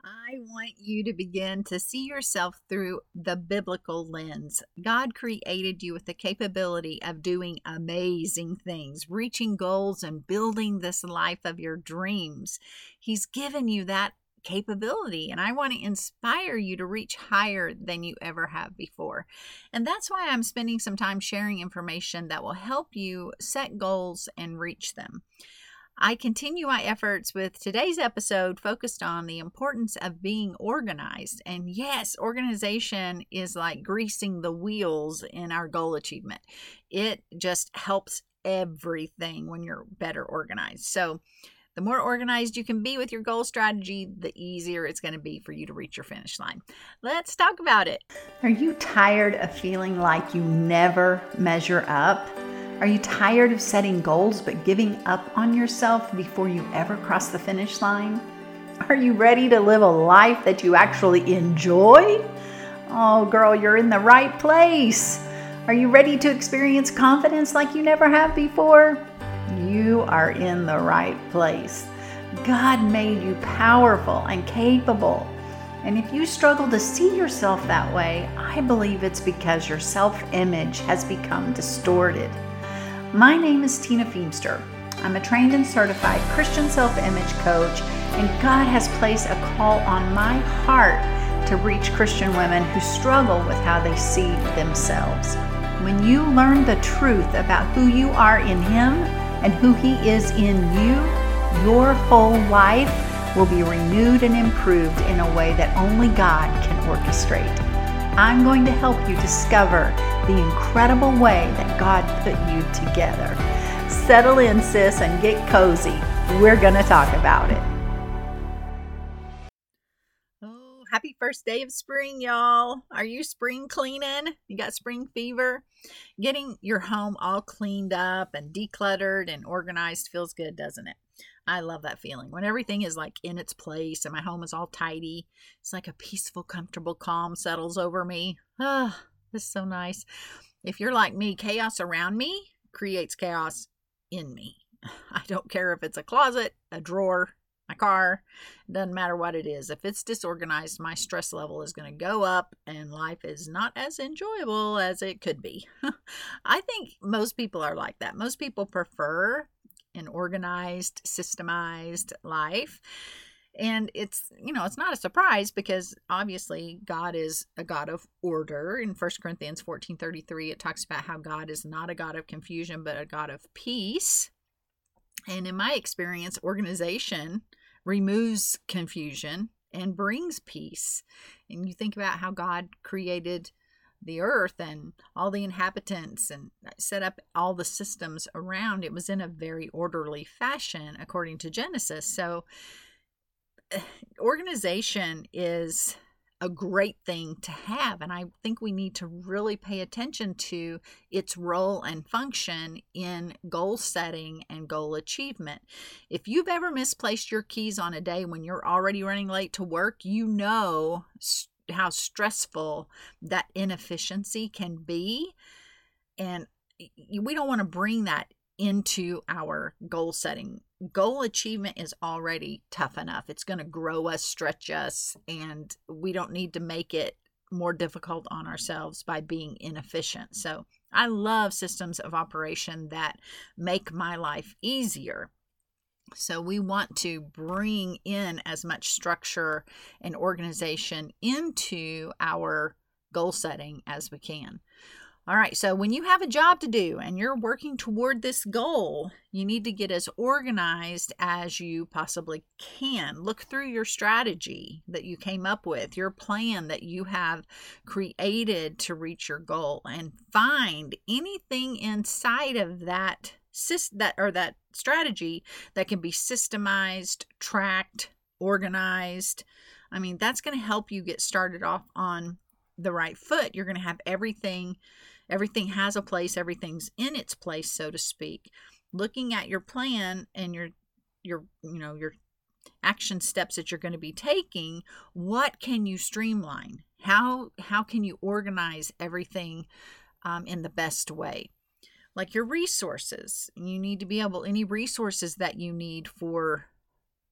I want you to begin to see yourself through the biblical lens. God created you with the capability of doing amazing things, reaching goals, and building this life of your dreams. He's given you that capability, and I want to inspire you to reach higher than you ever have before. And that's why I'm spending some time sharing information that will help you set goals and reach them. I continue my efforts with today's episode focused on the importance of being organized. And yes, organization is like greasing the wheels in our goal achievement. It just helps everything when you're better organized. So the more organized you can be with your goal strategy, the easier it's going to be for you to reach your finish line. Let's talk about it. Are you tired of feeling like you never measure up? Are you tired of setting goals but giving up on yourself before you ever cross the finish line? Are you ready to live a life that you actually enjoy? Oh, girl, you're in the right place. Are you ready to experience confidence like you never have before? You are in the right place. God made you powerful and capable. And if you struggle to see yourself that way, I believe it's because your self-image has become distorted. My name is Tina Feemster. I'm a trained and certified Christian self-image coach, and God has placed a call on my heart to reach Christian women who struggle with how they see themselves. When you learn the truth about who you are in Him and who He is in you, your whole life will be renewed and improved in a way that only God can orchestrate. I'm going to help you discover the incredible way that God put you together. Settle in, sis, and get cozy. We're going to talk about it. Oh, happy first day of spring, y'all. Are you spring cleaning? You got spring fever? Getting your home all cleaned up and decluttered and organized feels good, doesn't it? I love that feeling. When everything is like in its place and my home is all tidy, it's like a peaceful, comfortable calm settles over me. Ah, this is so nice. If you're like me, chaos around me creates chaos in me. I don't care if it's a closet, a drawer, my car, it doesn't matter what it is. If it's disorganized, my stress level is going to go up and life is not as enjoyable as it could be. I think most people are like that. Most people prefer an organized, systemized life. And it's not a surprise because obviously God is a God of order. In 1 Corinthians 14:33, it talks about how God is not a God of confusion, but a God of peace. And in my experience, organization removes confusion and brings peace. And you think about how God created the earth and all the inhabitants and set up all the systems around. It was in a very orderly fashion according to Genesis. So organization is a great thing to have, and I think we need to really pay attention to its role and function in goal setting and goal achievement. If you've ever misplaced your keys on a day when you're already running late to work, you know how stressful that inefficiency can be, and we don't want to bring that into our goal setting. Goal achievement is already tough enough. It's going to grow us, stretch us, and we don't need to make it more difficult on ourselves by being inefficient. So I love systems of operation that make my life easier. So we want to bring in as much structure and organization into our goal setting as we can. All right, so when you have a job to do and you're working toward this goal, you need to get as organized as you possibly can. Look through your strategy that you came up with, your plan that you have created to reach your goal, and find anything inside of that strategy that can be systemized, tracked, organized. I mean, that's going to help you get started off on the right foot. You're going to have everything has a place, everything's in its place, so to speak. Looking at your plan and your action steps that you're going to be taking, what can you streamline? How can you organize everything in the best way? Like your resources, you need to be able, any resources that you need for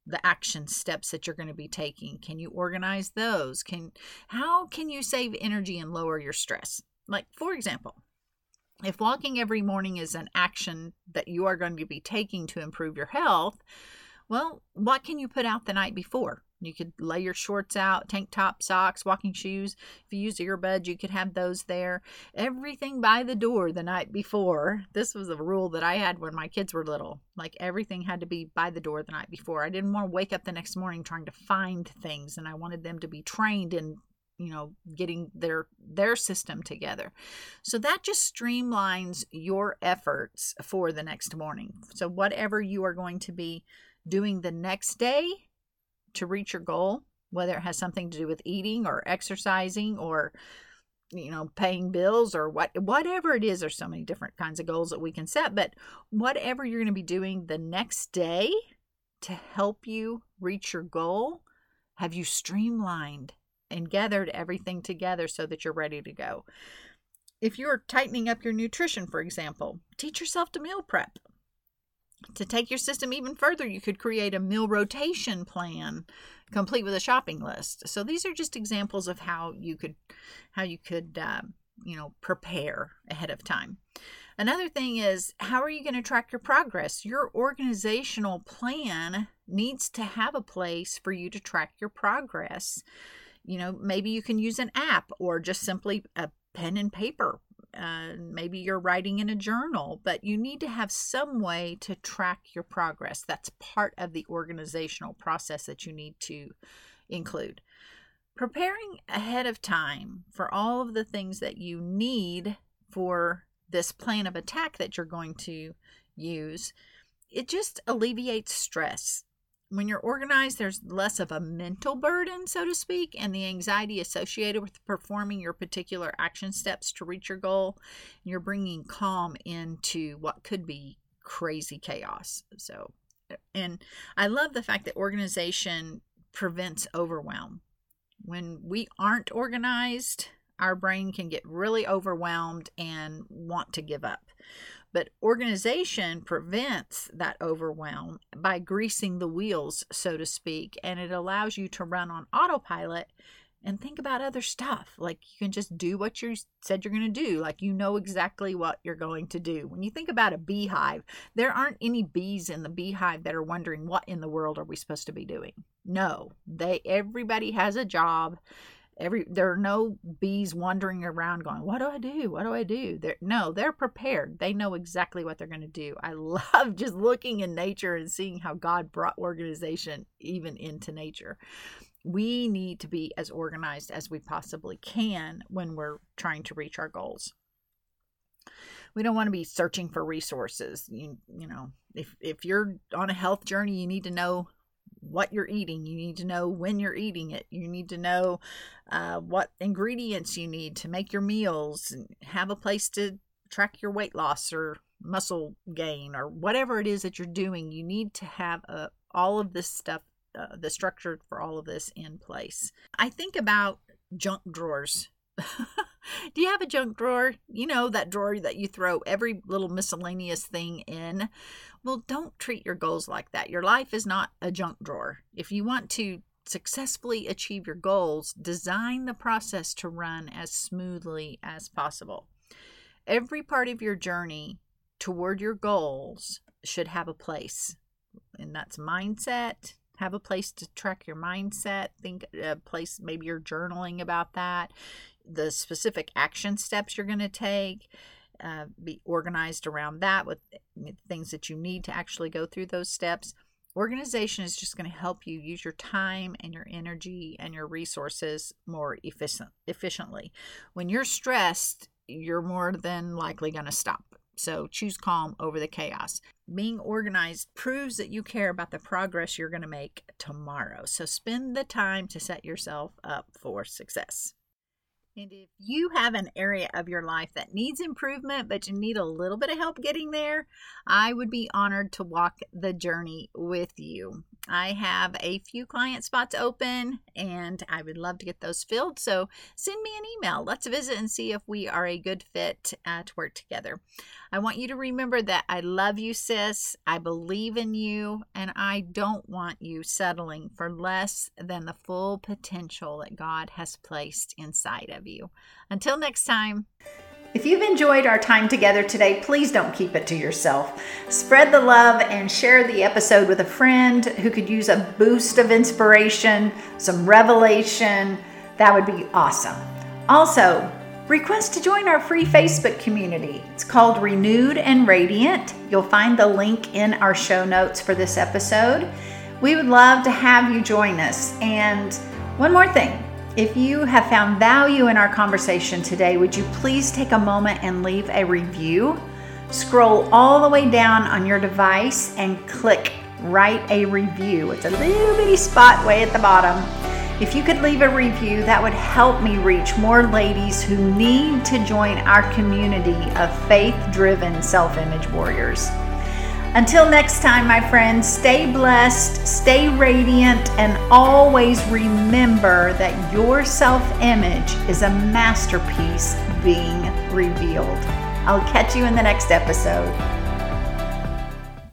the action steps that you're going to be taking? Can you organize those? How can you save energy and lower your stress? Like, for example, if walking every morning is an action that you are going to be taking to improve your health, well, what can you put out the night before? You could lay your shorts out, tank top, socks, walking shoes. If you use earbuds, you could have those there. Everything by the door the night before. This was a rule that I had when my kids were little. Like, everything had to be by the door the night before. I didn't want to wake up the next morning trying to find things, and I wanted them to be trained in getting their system together. So that just streamlines your efforts for the next morning. So whatever you are going to be doing the next day to reach your goal, whether it has something to do with eating or exercising or paying bills or whatever it is. There's so many different kinds of goals that we can set, but whatever you're going to be doing the next day to help you reach your goal, have you streamlined and gathered everything together so that you're ready to go? If you're tightening up your nutrition, for example, teach yourself to meal prep. To take your system even further, you could create a meal rotation plan complete with a shopping list. So these are just examples of how you could prepare ahead of time. Another thing is, how are you going to track your progress? Your organizational plan needs to have a place for you to track your progress. Maybe you can use an app or just simply a pen and paper. Maybe you're writing in a journal, but you need to have some way to track your progress. That's part of the organizational process that you need to include. Preparing ahead of time for all of the things that you need for this plan of attack that you're going to use, it just alleviates stress. When you're organized, there's less of a mental burden, so to speak, and the anxiety associated with performing your particular action steps to reach your goal. You're bringing calm into what could be crazy chaos. And I love the fact that organization prevents overwhelm. When we aren't organized, our brain can get really overwhelmed and want to give up. But organization prevents that overwhelm by greasing the wheels, so to speak, and it allows you to run on autopilot and think about other stuff. Like, you can just do what you said you're going to do. Like, exactly what you're going to do. When you think about a beehive, there aren't any bees in the beehive that are wondering, what in the world are we supposed to be doing? No, everybody has a job. There are no bees wandering around going, what do I do? What do I do? They're prepared. They know exactly what they're going to do. I love just looking in nature and seeing how God brought organization even into nature. We need to be as organized as we possibly can when we're trying to reach our goals. We don't want to be searching for resources. If you're on a health journey, you need to know what you're eating. You need to know when you're eating it. You need to know what ingredients you need to make your meals, and have a place to track your weight loss or muscle gain or whatever it is that you're doing. You need to have all of this stuff, the structure for all of this in place. I think about junk drawers. Do you have a junk drawer? That drawer that you throw every little miscellaneous thing in? Well, don't treat your goals like that. Your life is not a junk drawer. If you want to successfully achieve your goals, design the process to run as smoothly as possible. Every part of your journey toward your goals should have a place, and that's mindset. Have a place to track your mindset. Think a place, maybe you're journaling about that. The specific action steps you're going to take, be organized around that with things that you need to actually go through those steps. Organization is just going to help you use your time and your energy and your resources more efficiently. When you're stressed, you're more than likely going to stop. So choose calm over the chaos. Being organized proves that you care about the progress you're going to make tomorrow. So spend the time to set yourself up for success. And if you have an area of your life that needs improvement, but you need a little bit of help getting there, I would be honored to walk the journey with you. I have a few client spots open and I would love to get those filled. So send me an email. Let's visit and see if we are a good fit to work together. I want you to remember that I love you, sis. I believe in you, and I don't want you settling for less than the full potential that God has placed inside of you. Until next time. If you've enjoyed our time together today, please don't keep it to yourself. Spread the love and share the episode with a friend who could use a boost of inspiration, some revelation. That would be awesome. Also, request to join our free Facebook community. It's called Renewed and Radiant. You'll find the link in our show notes for this episode. We would love to have you join us. And one more thing. If you have found value in our conversation today, would you please take a moment and leave a review? Scroll all the way down on your device and click Write a Review. It's a little bitty spot way at the bottom. If you could leave a review, that would help me reach more ladies who need to join our community of faith-driven self-image warriors. Until next time, my friends, stay blessed, stay radiant, and always remember that your self-image is a masterpiece being revealed. I'll catch you in the next episode.